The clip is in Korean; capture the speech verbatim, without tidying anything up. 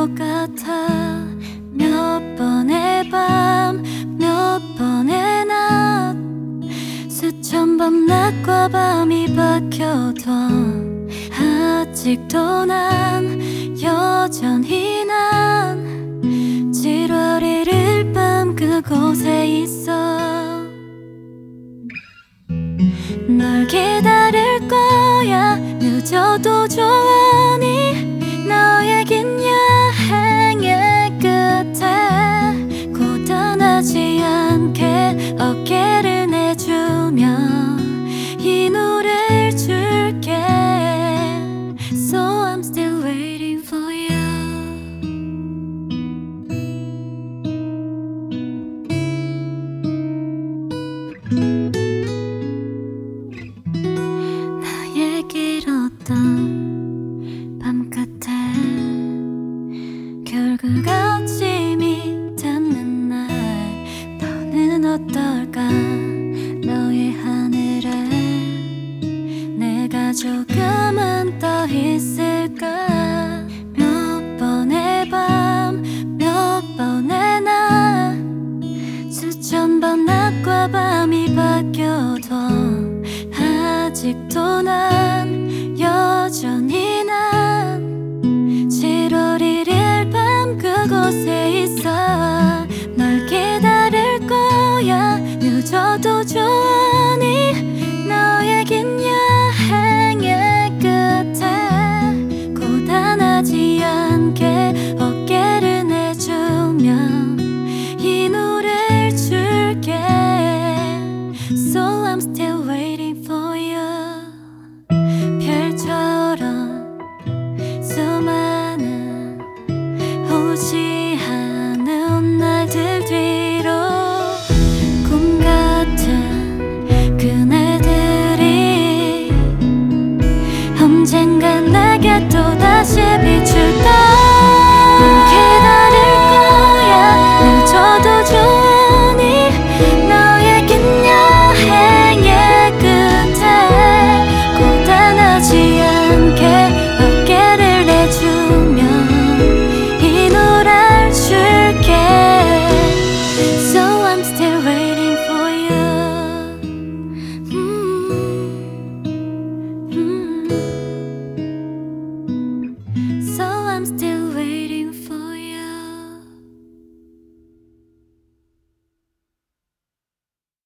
것 같아. 몇 번의 밤, 몇 번의 낮, 수천 번 낮과 밤이 바뀌어도 아직도 난 여전히 난 칠월 일일 밤 그곳에 있어. 널 기다릴 거야. 늦어도 좋으니 너의 긴 여행의 끝에 고단하지 않게 어깨를 내주며 이 노래를 줄게. So I'm still waiting for you. 나의 길었던 밤 끝에 결국